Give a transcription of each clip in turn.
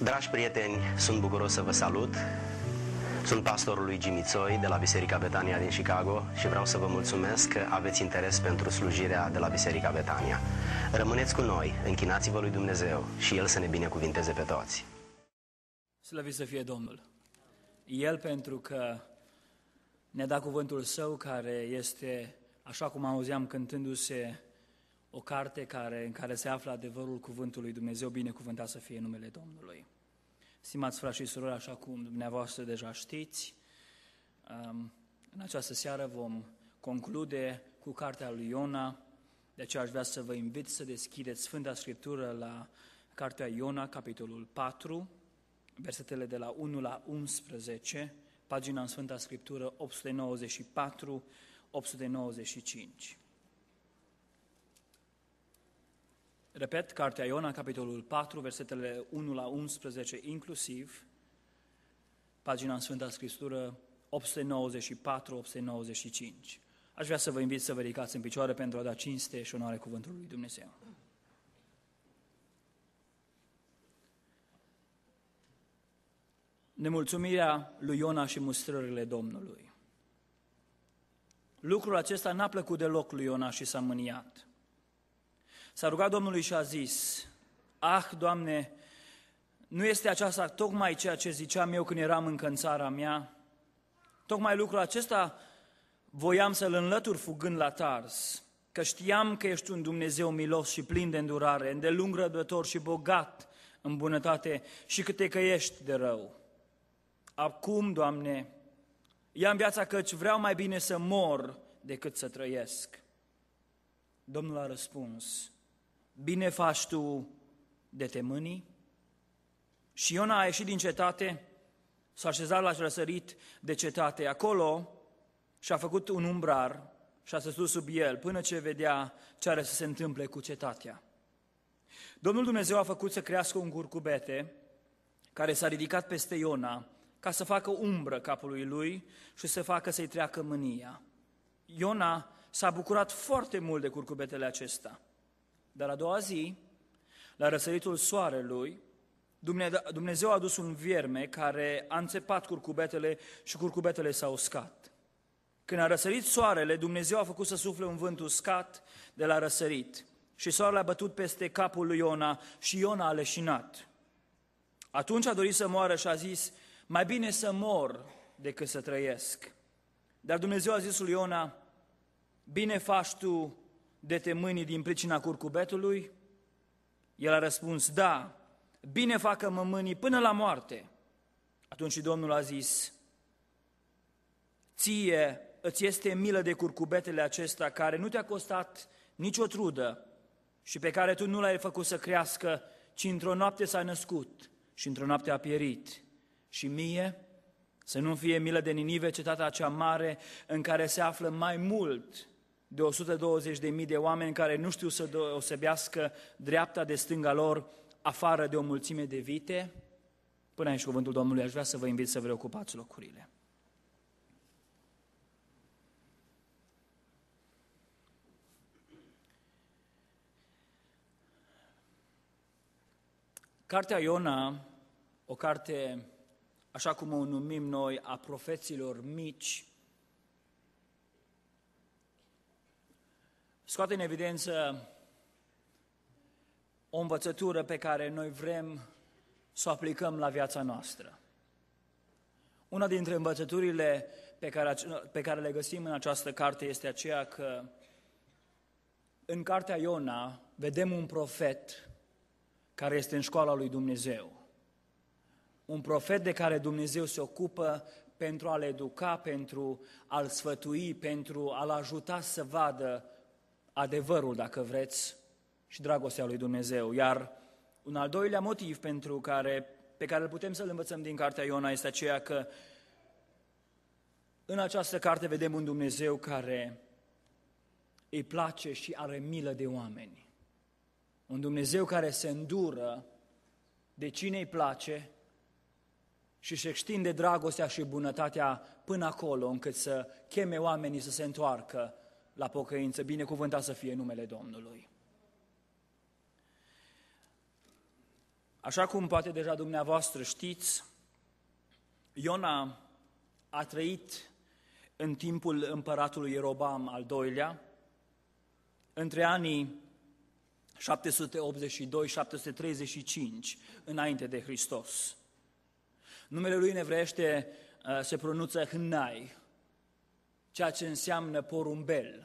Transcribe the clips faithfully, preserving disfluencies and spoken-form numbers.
Dragi prieteni, sunt bucuros să vă salut. Sunt pastorul lui Jimmy Tsoi de la Biserica Betania din Chicago și vreau să vă mulțumesc că aveți interes pentru slujirea de la Biserica Betania. Rămâneți cu noi, închinați-vă lui Dumnezeu și El să ne binecuvinteze pe toți. Slăvit să fie Domnul! El, pentru că ne-a dat cuvântul Său, care este, așa cum auzeam cântându-se, o carte care, în care se află adevărul cuvântului Dumnezeu, binecuvântat să fie numele Domnului. Stimați frați și surori, așa cum dumneavoastră deja știți, în această seară vom conclude cu cartea lui Iona, de aceea aș vrea să vă invit să deschideți Sfânta Scriptură la cartea Iona, capitolul patru, versetele de la unu la unsprezece, pagina în Sfânta Scriptură opt sute nouăzeci și patru - opt sute nouăzeci și cinci. Repet, cartea Iona, capitolul patru, versetele unu la unsprezece inclusiv, pagina în Sfânta Scriptură opt sute nouăzeci și patru - opt sute nouăzeci și cinci. Aș vrea să vă invit să vă ridicați în picioare pentru a da cinste și onoare cuvântului lui Dumnezeu. Nemulțumirea lui Iona și mustrările Domnului. Lucrul acesta n-a plăcut deloc lui Iona și s-a mâniat. S-a rugat Domnului și a zis: Ah, Doamne, nu este aceasta tocmai ceea ce ziceam eu când eram încă în țara mea? Tocmai lucrul acesta voiam să-l înlătur fugând la Tars, că știam că ești un Dumnezeu milos și plin de îndurare, îndelung răbdător și bogat în bunătate și că te căiești de rău. Acum, Doamne, ia-mi viața, căci vreau mai bine să mor decât să trăiesc. Domnul a răspuns: Bine faci tu de te mâni? Și Iona a ieșit din cetate, s-a așezat la răsărit de cetate. Acolo și-a făcut un umbrar și a stătut sub el, până ce vedea ce are să se întâmple cu cetatea. Domnul Dumnezeu a făcut să crească un curcubete care s-a ridicat peste Iona, ca să facă umbră capului lui și să facă să-i treacă mânia. Iona s-a bucurat foarte mult de curcubetele acesta. Dar a doua zi, la răsăritul soarelui, Dumnezeu a adus un vierme care a înțepat curcubetele și curcubetele s-au uscat. Când a răsărit soarele, Dumnezeu a făcut să sufle un vânt uscat de la răsărit și soarele a bătut peste capul lui Iona și Iona a leșinat. Atunci a dorit să moară și a zis: Mai bine să mor decât să trăiesc. Dar Dumnezeu a zis lui Iona: Bine faci tu de te mâni din pricina curcubetului? El a răspuns: Da, bine facă mă mâni până la moarte. Atunci Domnul a zis: Ție îți este milă de curcubetele acesta, care nu te-a costat nicio trudă și pe care tu nu l-ai făcut să crească, ci într-o noapte s-a născut și într-o noapte a pierit. Și mie să nu fie milă de Ninive, cetatea cea mare, în care se află mai mult de o sută douăzeci de mii de oameni care nu știu să deosebească dreapta de stânga lor, afară de o mulțime de vite? Până aici cuvântul Domnului. Aș vrea să vă invit să vă reocupați locurile. Cartea Iona, o carte, așa cum o numim noi, a profeților mici, scoate în evidență o învățătură pe care noi vrem să o aplicăm la viața noastră. Una dintre învățăturile pe care, pe care le găsim în această carte este aceea că în cartea Iona vedem un profet care este în școala lui Dumnezeu. Un profet de care Dumnezeu se ocupă pentru a-l educa, pentru a-l sfătui, pentru a-l ajuta să vadă adevărul, dacă vreți, și dragostea lui Dumnezeu. Iar un al doilea motiv pentru care, pe care îl putem să-l învățăm din cartea Iona este aceea că în această carte vedem un Dumnezeu care îi place și are milă de oameni. Un Dumnezeu care se îndură de cine îi place și își extinde dragostea și bunătatea până acolo încât să cheme oamenii să se întoarcă la pocăință. Binecuvântat să fie numele Domnului. Așa cum poate deja dumneavoastră știți, Iona a trăit în timpul împăratului Ieroboam al doilea, între anii șapte sute optzeci și doi - șapte sute treizeci și cinci înainte de Hristos. Numele lui în evreiește se pronunță Hnai, ceea ce înseamnă porumbel.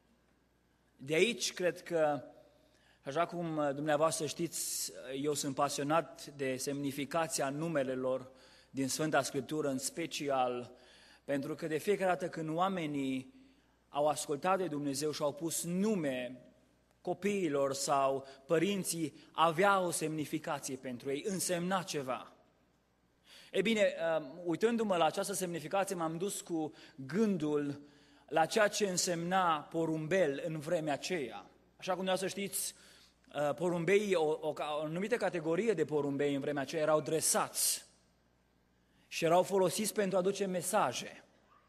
De aici cred că, așa cum dumneavoastră știți, eu sunt pasionat de semnificația numelelor din Sfânta Scriptură, în special pentru că de fiecare dată când oamenii au ascultat de Dumnezeu și au pus nume copiilor sau părinții, avea o semnificație pentru ei, însemna ceva. Ei bine, uitându-mă la această semnificație, m-am dus cu gândul la ceea ce însemna porumbel în vremea aceea. Așa cum să știți, porumbeii, o, o, o anumită categorie de porumbei în vremea aceea erau dresați și erau folosiți pentru a aduce mesaje.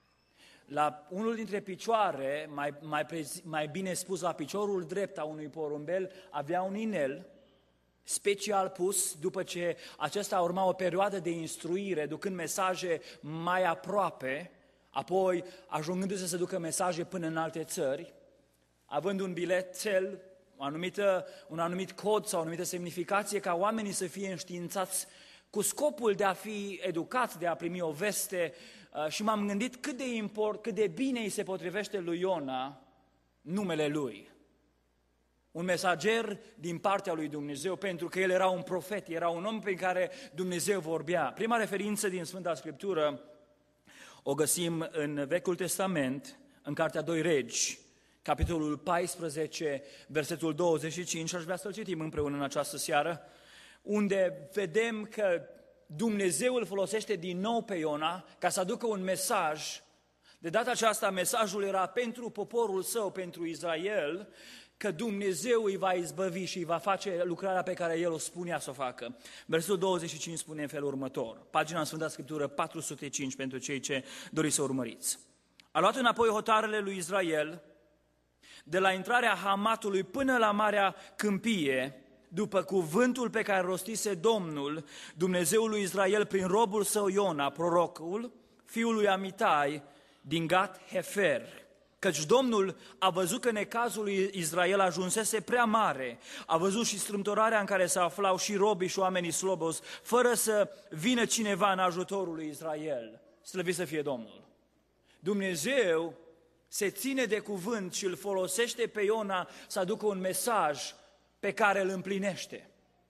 La unul dintre picioare, mai, mai, mai bine spus la piciorul drept a unui porumbel, avea un inel special pus după ce acesta urma o perioadă de instruire, ducând mesaje mai aproape, apoi ajungându-se să ducă mesaje până în alte țări, având un bilețel, o anumită, un anumit cod sau o anumită semnificație, ca oamenii să fie înștiințați cu scopul de a fi educați, de a primi o veste. Și m-am gândit cât de import, cât de bine îi se potrivește lui Iona numele lui. Un mesager din partea lui Dumnezeu, pentru că el era un profet, era un om pe care Dumnezeu vorbea. Prima referință din Sfânta Scriptură o găsim în Vechiul Testament, în Cartea doi Regi, capitolul paisprezece, versetul douăzeci și cinci, și aș vrea să-l citim împreună în această seară, unde vedem că Dumnezeu îl folosește din nou pe Iona ca să aducă un mesaj. De data aceasta mesajul era pentru poporul său, pentru Israel, că Dumnezeu îi va izbăvi și îi va face lucrarea pe care El o spunea să o facă. Versetul douăzeci și cinci spune în felul următor, pagina în Sfânta Scriptură patru sute cinci pentru cei ce doriți să urmăriți. A luat înapoi hotarele lui Israel de la intrarea Hamatului până la Marea Câmpie, după cuvântul pe care rostise Domnul, Dumnezeul lui Israel, prin robul său Iona, prorocul, fiul lui Amitai, din Gat-Hefer. Căci Domnul a văzut că necazul lui Israel ajunsese prea mare, a văzut și strâmtorarea în care se aflau și robii și oamenii slobos, fără să vină cineva în ajutorul lui Israel. Slăvit să fie Domnul! Dumnezeu se ține de cuvânt și îl folosește pe Iona să aducă un mesaj pe care îl împlinește,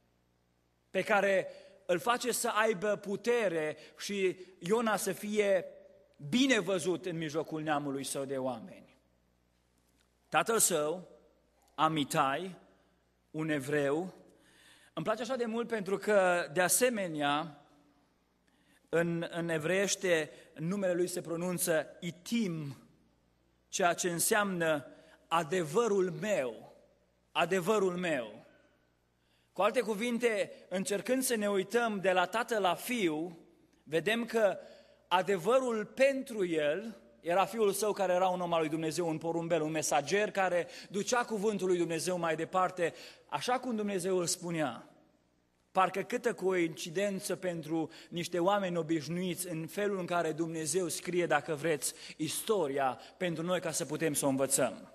pe care îl face să aibă putere și Iona să fie bine văzut în mijlocul neamului său de oameni. Tatăl său, Amitai, un evreu, îmi place așa de mult pentru că, de asemenea, în, în evreiește numele lui se pronunță Itim, ceea ce înseamnă adevărul meu. Adevărul meu. Cu alte cuvinte, încercând să ne uităm de la tată la fiu, vedem că adevărul pentru el era fiul său care era un om al lui Dumnezeu, un porumbel, un mesager care ducea cuvântul lui Dumnezeu mai departe, așa cum Dumnezeu îl spunea. Parcă câtă coincidență pentru niște oameni obișnuiți în felul în care Dumnezeu scrie, dacă vreți, istoria pentru noi ca să putem să o învățăm.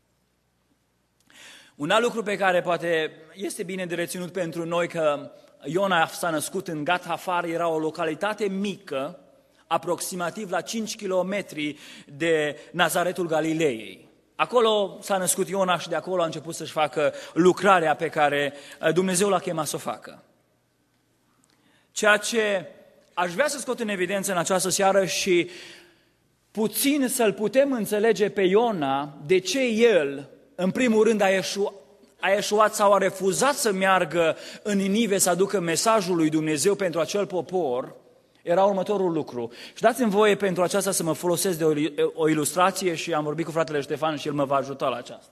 Un alt lucru pe care poate este bine de reținut pentru noi, că Iona s-a născut în Gat-Hafar, era o localitate mică, aproximativ la cinci kilometri de Nazaretul Galileei. Acolo s-a născut Iona și de acolo a început să-și facă lucrarea pe care Dumnezeu l-a chemat să o facă. Ceea ce aș vrea să scot în evidență în această seară și puțin să-l putem înțelege pe Iona, de ce el, în primul rând, a eșuat, a eșuat sau a refuzat să meargă în Ninive să aducă mesajul lui Dumnezeu pentru acel popor, era următorul lucru. Și dați-mi voie pentru aceasta să mă folosesc de o, o ilustrație și am vorbit cu fratele Ștefan și el mă va ajuta la aceasta.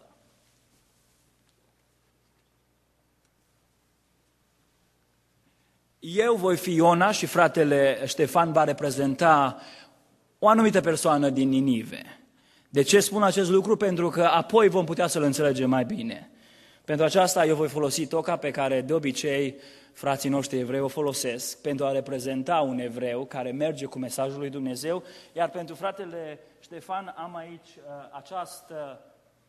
Eu voi fi Iona și fratele Ștefan va reprezenta o anumită persoană din Ninive. De ce spun acest lucru? Pentru că apoi vom putea să-l înțelegem mai bine. Pentru aceasta eu voi folosi toca pe care de obicei frații noștri evrei o folosesc pentru a reprezenta un evreu care merge cu mesajul lui Dumnezeu, iar pentru fratele Ștefan am aici uh, această,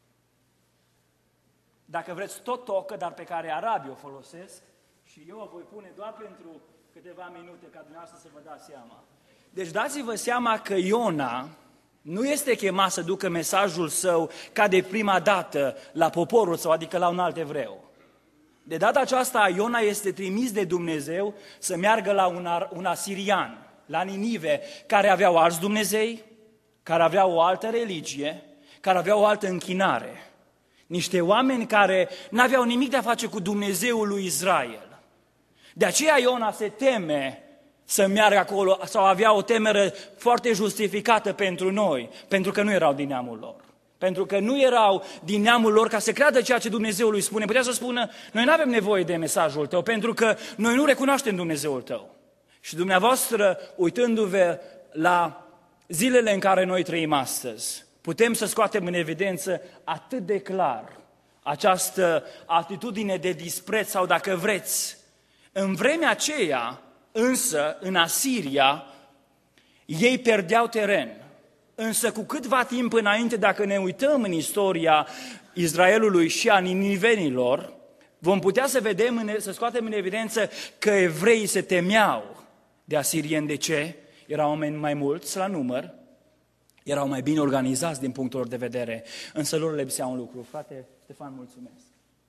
dacă vreți, tot tocă, dar pe care arabii o folosesc și eu o voi pune doar pentru câteva minute ca dumneavoastră să vă dați seama. Deci dați-vă seama că Iona nu este chemat să ducă mesajul său ca de prima dată la poporul său, adică la un alt evreu. De data aceasta, Iona este trimis de Dumnezeu să meargă la un, un asirian, la Ninive, care aveau alți dumnezei, care aveau o altă religie, care aveau o altă închinare. Niște oameni care n-aveau nimic de a face cu Dumnezeul lui Israel. De aceea Iona se teme să meargă acolo, sau avea o temere foarte justificată pentru noi, pentru că nu erau din neamul lor. Pentru că nu erau din neamul lor ca să creadă ceea ce Dumnezeu lui spune. Putea să spună, noi nu avem nevoie de mesajul tău, pentru că noi nu recunoaștem Dumnezeul tău. Și dumneavoastră, uitându-vă la zilele în care noi trăim astăzi, putem să scoatem în evidență atât de clar această atitudine de dispreț sau, dacă vreți, în vremea aceea, însă, în Asiria, ei perdeau teren. Însă cu câtva timp înainte, dacă ne uităm în istoria Israelului și a ninivenilor, vom putea să vedem, să scoatem în evidență că evreii se temeau de asirieni. De ce? Erau oameni mai mulți la număr, erau mai bine organizați din punctul lor de vedere, însă lor le lipsea un lucru. Frate Ștefan, mulțumesc.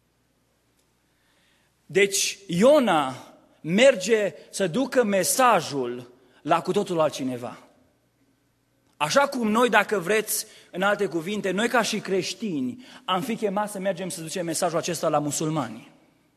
Deci Iona merge să ducă mesajul la cu totul altcineva. Așa cum noi, dacă vreți, în alte cuvinte, noi ca și creștini am fi chemați să mergem să ducem mesajul acesta la musulmani.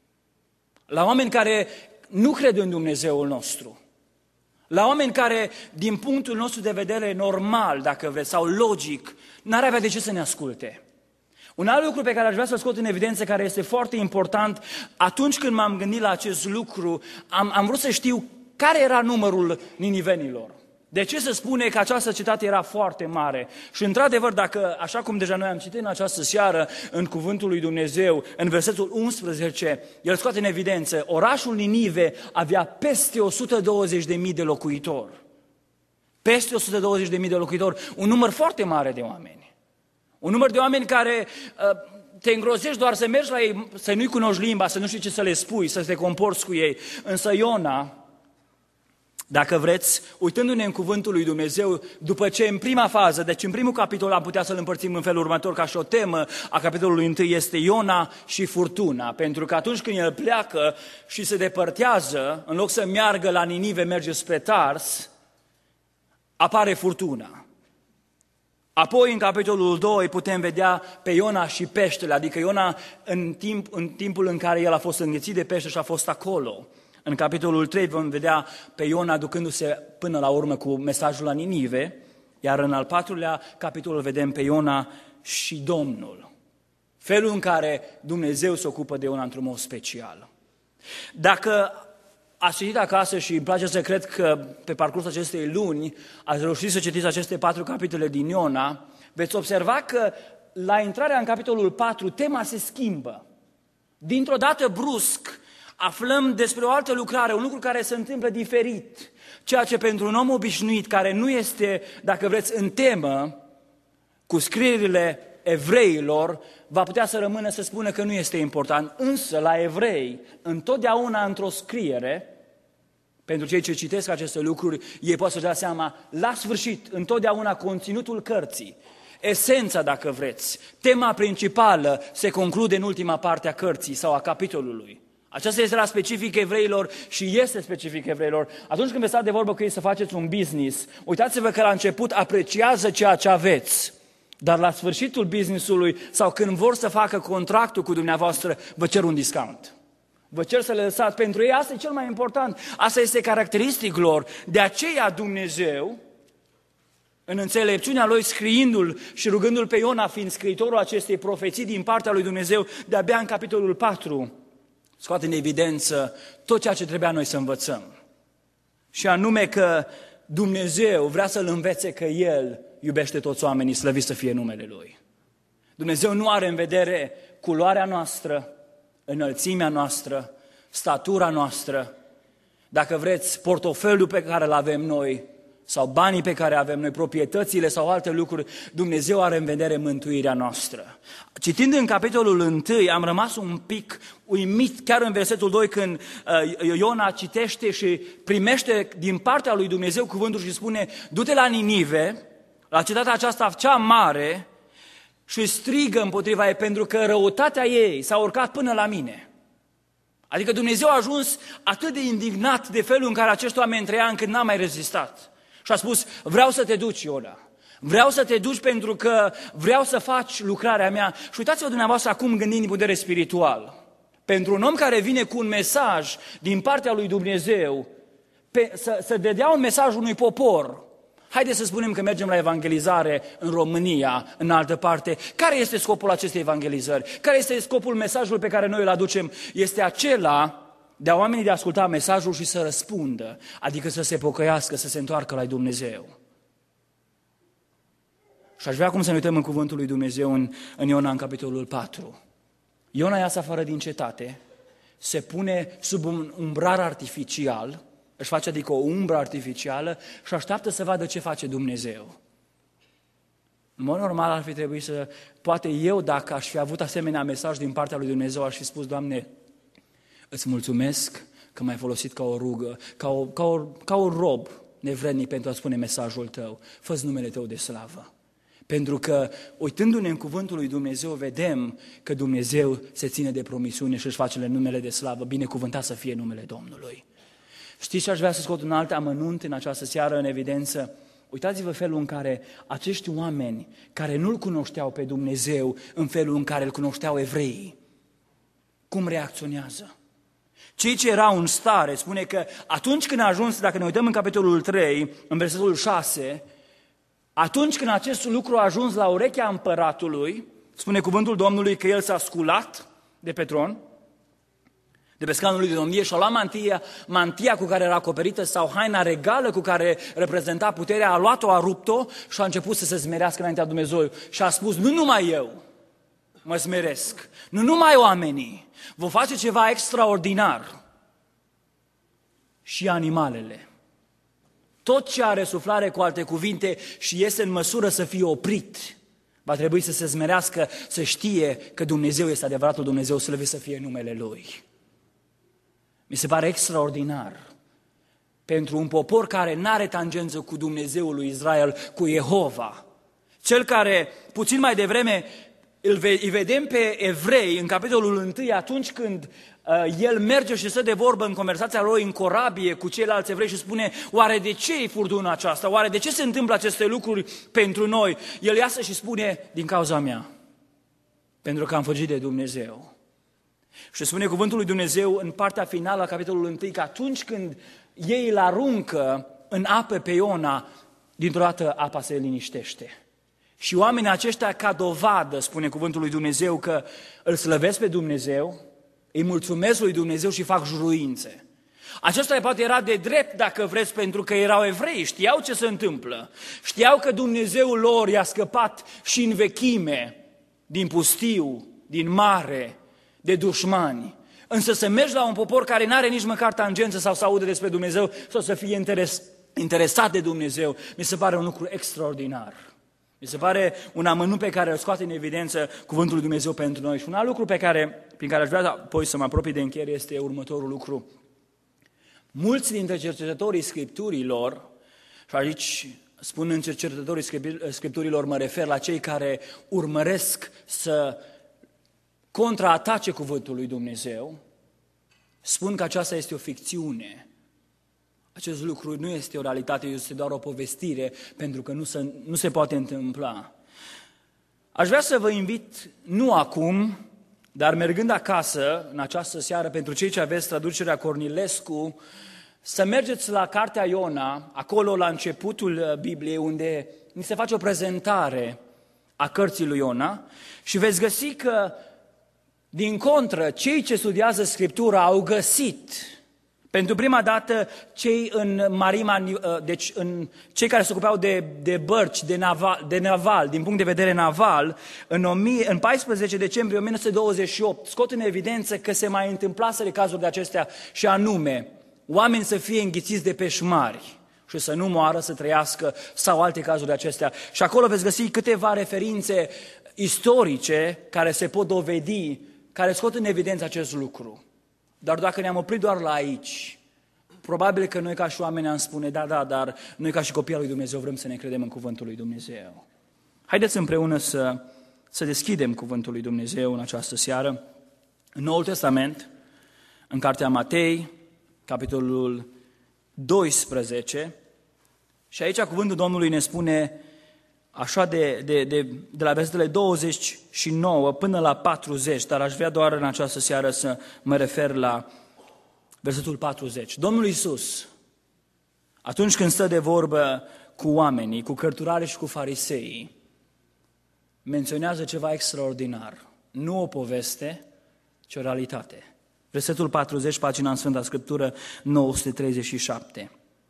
La oameni care nu cred în Dumnezeul nostru. La oameni care, din punctul nostru de vedere normal, dacă vreți, sau logic, n-ar avea de ce să ne asculte. Un alt lucru pe care aș vrea să-l scot în evidență, care este foarte important, atunci când m-am gândit la acest lucru, am, am vrut să știu care era numărul ninivenilor. De ce se spune că această cetate era foarte mare? Și într-adevăr, dacă, așa cum deja noi am citit în această seară, în Cuvântul lui Dumnezeu, în versetul unsprezece, el scoate în evidență, orașul Ninive avea peste o sută douăzeci de mii de locuitori. Peste o sută douăzeci de mii de locuitori, un număr foarte mare de oameni. Un număr de oameni care uh, te îngrozești doar să mergi la ei, să nu-i cunoști limba, să nu știi ce să le spui, să te comporți cu ei. Însă Iona, dacă vreți, uitându-ne în cuvântul lui Dumnezeu, după ce în prima fază, deci în primul capitol am putea să-l împărțim în felul următor, ca și o temă a capitolului întâi este Iona și furtuna, pentru că atunci când el pleacă și se depărtează, în loc să meargă la Ninive, merge spre Tars, apare furtuna. Apoi, în capitolul doi, putem vedea pe Iona și peștele, adică Iona în, timp, în timpul în care el a fost înghețit de pește și a fost acolo. În capitolul trei vom vedea pe Iona ducându-se până la urmă cu mesajul la Ninive, iar în al patrulea capitol vedem pe Iona și Domnul. Felul în care Dumnezeu se ocupă de Iona într-un mod special. Dacă ați citit acasă și îmi place să cred că pe parcursul acestei luni ați reușit să citiți aceste patru capitole din Iona, veți observa că la intrarea în capitolul patru tema se schimbă. Dintr-o dată brusc aflăm despre o altă lucrare, un lucru care se întâmplă diferit, ceea ce pentru un om obișnuit, care nu este, dacă vreți, în temă cu scrierile evreilor, va putea să rămână să spună că nu este important. Însă, la evrei, întotdeauna într-o scriere, pentru cei ce citesc aceste lucruri, ei pot să-și dea seama, la sfârșit, întotdeauna conținutul cărții, esența, dacă vreți, tema principală se conclude în ultima parte a cărții sau a capitolului. Aceasta este la specific evreilor și este specific evreilor. Atunci când veți sta de vorbă cu ei să faceți un business, uitați-vă că la început apreciază ceea ce aveți, dar la sfârșitul business-ului sau când vor să facă contractul cu dumneavoastră, vă cer un discount. Vă cer să le lăsați. Pentru ei asta e cel mai important. Asta este caracteristic lor. De aceea Dumnezeu, în înțelepciunea lui, scriindu-l și rugându-l pe Iona, fiind scriitorul acestei profeții din partea lui Dumnezeu, de-abia în capitolul patru, scoate în evidență tot ceea ce trebuia noi să învățăm. Și anume că Dumnezeu vrea să-l învețe că El iubește toți oamenii, slăvit să fie numele Lui. Dumnezeu nu are în vedere culoarea noastră, înălțimea noastră statura noastră, dacă vreți, portofeliul pe care îl avem noi, sau banii pe care avem noi, proprietățile sau alte lucruri, Dumnezeu are în vedere mântuirea noastră. Citind în capitolul unu, am rămas un pic uimit, chiar în versetul doi, când uh, Iona citește și primește din partea lui Dumnezeu cuvântul și spune: du-te la Ninive, la cetatea aceasta cea mare, și strigă împotriva ei, pentru că răutatea ei s-a urcat până la mine. Adică Dumnezeu a ajuns atât de indignat de felul în care acești oameni trăia, încât n-a mai rezistat. Și a spus: vreau să te duci, Iona. Vreau să te duci pentru că vreau să faci lucrarea mea. Și uitați-vă dumneavoastră acum gândind din putere spiritual. Pentru un om care vine cu un mesaj din partea lui Dumnezeu, pe, să, să dea un mesaj unui popor. Haideți să spunem că mergem la evangelizare în România, în altă parte. Care este scopul acestei evangelizări? Care este scopul mesajului pe care noi îl aducem? Este acela de a oamenii de a asculta mesajul și să răspundă, adică să se pocăiască, să se întoarcă la Dumnezeu. Și aș vrea acum să ne uităm în cuvântul lui Dumnezeu în, în Iona, în capitolul patru. Iona iasă afară din cetate, se pune sub un umbrar artificial, își face adică o umbră artificială și așteaptă să vadă ce face Dumnezeu. În mod normal ar fi trebuit să, poate eu, dacă aș fi avut asemenea mesaj din partea lui Dumnezeu, aș fi spus: Doamne, îți mulțumesc că m-ai folosit ca o rugă, ca, o, ca, o, ca un rob nevrednic pentru a spune mesajul tău. Fă-ți numele tău de slavă. Pentru că, uitându-ne în cuvântul lui Dumnezeu, vedem că Dumnezeu se ține de promisiune și își face numele de slavă. Binecuvântat să fie numele Domnului. Știți ce aș vrea să scot un alt amănunt în această seară în evidență? Uitați-vă felul în care acești oameni care nu-L cunoșteau pe Dumnezeu în felul în care îl cunoșteau evreii, cum reacționează. Cei ce erau în stare, spune că atunci când a ajuns, dacă ne uităm în capitolul trei, în versetul șase, atunci când acest lucru a ajuns la urechea împăratului, spune cuvântul Domnului că el s-a sculat de pe tron, de pe scaunul lui de domnie, și a luat mantia, mantia cu care era acoperită sau haina regală cu care reprezenta puterea, a luat-o, a rupt-o și a început să se smerească înaintea Dumnezeu și a spus: nu numai eu mă smeresc, nu numai oamenii, vom face ceva extraordinar, și animalele. Tot ce are suflare, cu alte cuvinte, și este în măsură să fie oprit, va trebui să se smerească, să știe că Dumnezeu este adevăratul Dumnezeu, slăvit să fie numele Lui. Mi se pare extraordinar pentru un popor care n-are tangență cu Dumnezeul lui Israel, cu Jehova. Cel care, puțin mai devreme, îl vedem pe evrei în capitolul unu, atunci când uh, el merge și stă de vorbă în conversația lui în corabie cu ceilalți evrei și spune: oare de ce e furduna aceasta? Oare de ce se întâmplă aceste lucruri pentru noi? El iasă și spune: din cauza mea, pentru că am fugit de Dumnezeu. Și spune cuvântul lui Dumnezeu în partea finală a capitolului unu că atunci când ei îl aruncă în apă pe Iona, dintr-o dată apa se liniștește. Și oamenii aceștia, ca dovadă, spune cuvântul lui Dumnezeu, că îl slăvesc pe Dumnezeu, îi mulțumesc lui Dumnezeu și fac juruințe. Acesta poate era de drept, dacă vreți, pentru că erau evrei, știau ce se întâmplă. Știau că Dumnezeul lor i-a scăpat și în vechime, din pustiu, din mare, de dușmani. Însă să mergi la un popor care n-are nici măcar tangență sau să audă despre Dumnezeu sau să fie interes, interesat de Dumnezeu, mi se pare un lucru extraordinar. Mi se pare un amănunt pe care îl scoate în evidență cuvântul lui Dumnezeu pentru noi. Și un alt lucru pe care, prin care aș vrea apoi să mă apropii de încheiere este următorul lucru. Mulți dintre cercetătorii Scripturilor, și aici spunând cercetătorii Scripturilor, mă refer la cei care urmăresc să contraatace cuvântul lui Dumnezeu, spun că aceasta este o ficțiune. Acest lucru nu este o realitate, este doar o povestire, pentru că nu se, nu se poate întâmpla. Aș vrea să vă invit, nu acum, dar mergând acasă, în această seară, pentru cei ce aveți traducerea Cornilescu, să mergeți la cartea Iona, acolo la începutul Bibliei, unde ni se face o prezentare a cărții lui Iona și veți găsi că, din contră, cei ce studiază Scriptura au găsit Pentru prima dată, cei în marima, deci în, cei care se ocupau de, de bărci, de naval, de naval, din punct de vedere naval, în, în paisprezece decembrie o mie nouă sute douăzeci și opt, scot în evidență că se mai întâmplaseră cazuri de acestea, și anume, oameni să fie înghițiți de peșmari și să nu moară, să trăiască, sau alte cazuri de acestea. Și acolo veți găsi câteva referințe istorice care se pot dovedi, care scot în evidență acest lucru. Dar dacă ne-am oprit doar la aici, probabil că noi ca și oameni am spune, da, da, dar noi ca și copii al lui Dumnezeu vrem să ne credem în cuvântul lui Dumnezeu. Haideți împreună să, să deschidem cuvântul lui Dumnezeu în această seară, în Noul Testament, în cartea Matei, capitolul doisprezece, și aici cuvântul Domnului ne spune așa de, de, de, de la versetele douăzeci și nouă până la patruzeci, dar aș vrea doar în această seară să mă refer la versetul patruzeci. Domnul Iisus, atunci când stă de vorbă cu oamenii, cu cărturarii și cu fariseii, menționează ceva extraordinar. Nu o poveste, ci o realitate. Versetul patruzeci, pagina în Sfânta Scriptură nouă sute treizeci și șapte.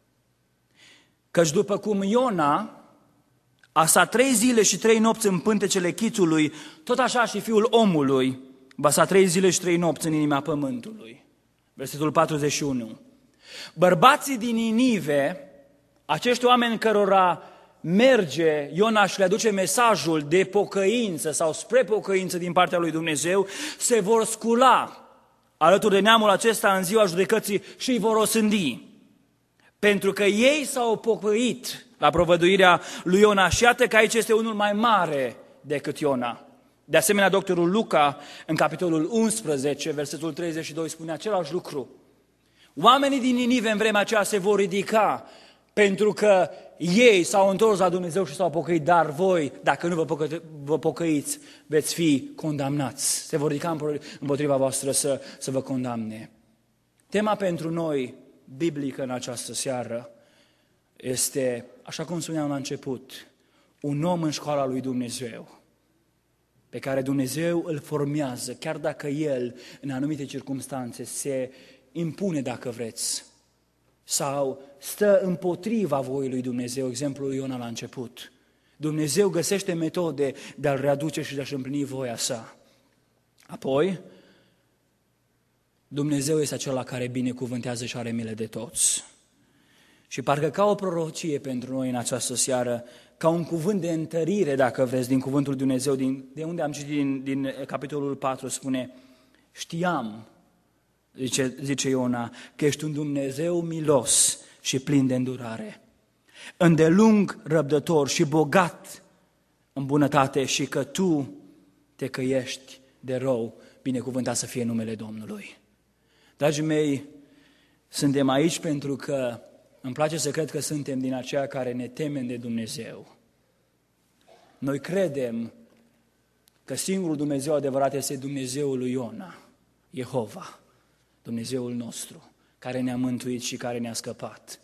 Căci după cum Iona a stat trei zile și trei nopți în pântecele chitului, tot așa și Fiul omului va sta trei zile și trei nopți în inima pământului. Versetul patruzeci și unu. Bărbații din Ninive, acești oameni cărora merge Iona și le aduce mesajul de pocăință sau spre pocăință din partea lui Dumnezeu, se vor scula alături de neamul acesta în ziua judecății și îi vor osândi. Pentru că ei s-au pocăit la provăduirea lui Iona și iată că aici este unul mai mare decât Iona. De asemenea, doctorul Luca, în capitolul unsprezece, versetul treizeci și doi, spune același lucru. Oamenii din Ninive în vremea aceea se vor ridica pentru că ei s-au întors la Dumnezeu și s-au pocăit, dar voi, dacă nu vă, pocă, vă pocăiți, veți fi condamnați. Se vor ridica împotriva voastră să, să vă condamne. Tema pentru noi, biblică în această seară, este, așa cum spuneam la început, un om în școala lui Dumnezeu, pe care Dumnezeu îl formează, chiar dacă el, în anumite circunstanțe, se impune, dacă vreți, sau stă împotriva voii lui Dumnezeu, exemplul lui Iona la început. Dumnezeu găsește metode de a-l readuce și de a-și împlini voia sa. Apoi, Dumnezeu este acela care binecuvântează și are milă de toți. Și parcă ca o prorocie pentru noi în această seară, ca un cuvânt de întărire, dacă vreți, din cuvântul lui Dumnezeu, din, de unde am citit din, din capitolul patru, spune, știam, zice, zice Iona, că ești un Dumnezeu milos și plin de îndurare, îndelung răbdător și bogat în bunătate și că tu te căiești de rău, binecuvântat să fie numele Domnului. Dragii mei, suntem aici pentru că îmi place să cred că suntem din aceia care ne temem de Dumnezeu. Noi credem că singurul Dumnezeu adevărat este Dumnezeul lui Iona, Jehova, Dumnezeul nostru, care ne-a mântuit și care ne-a scăpat.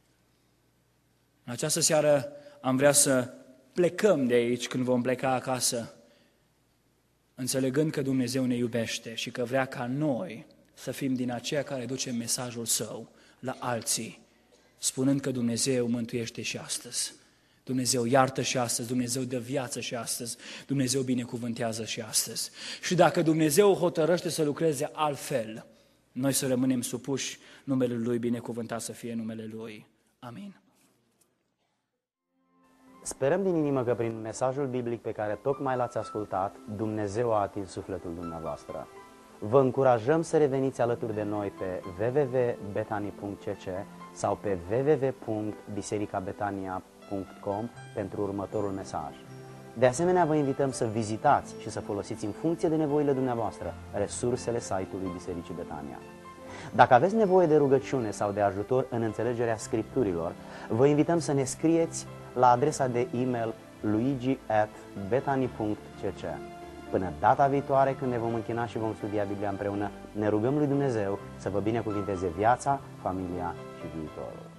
În această seară am vrea să plecăm de aici când vom pleca acasă, înțelegând că Dumnezeu ne iubește și că vrea ca noi să fim din aceia care ducem mesajul Său la alții, spunând că Dumnezeu mântuiește și astăzi. Dumnezeu iartă și astăzi, Dumnezeu dă viață și astăzi, Dumnezeu binecuvântează și astăzi. Și dacă Dumnezeu hotărăște să lucreze altfel, noi să rămânem supuși numele Lui, binecuvântat să fie numele Lui. Amin. Sperăm din inimă că prin mesajul biblic pe care tocmai l-ați ascultat, Dumnezeu a atins sufletul dumneavoastră. Vă încurajăm să reveniți alături de noi pe w w w punct betani punct c c sau pe w w w punct biserica betania punct com pentru următorul mesaj. De asemenea, vă invităm să vizitați și să folosiți în funcție de nevoile dumneavoastră resursele site-ului Bisericii Betania. Dacă aveți nevoie de rugăciune sau de ajutor în înțelegerea Scripturilor, vă invităm să ne scrieți la adresa de e-mail luigi at betani punct c c. Până data viitoare, când ne vom închina și vom studia Biblia împreună, ne rugăm lui Dumnezeu să vă binecuvinteze viața, familia și viitorul.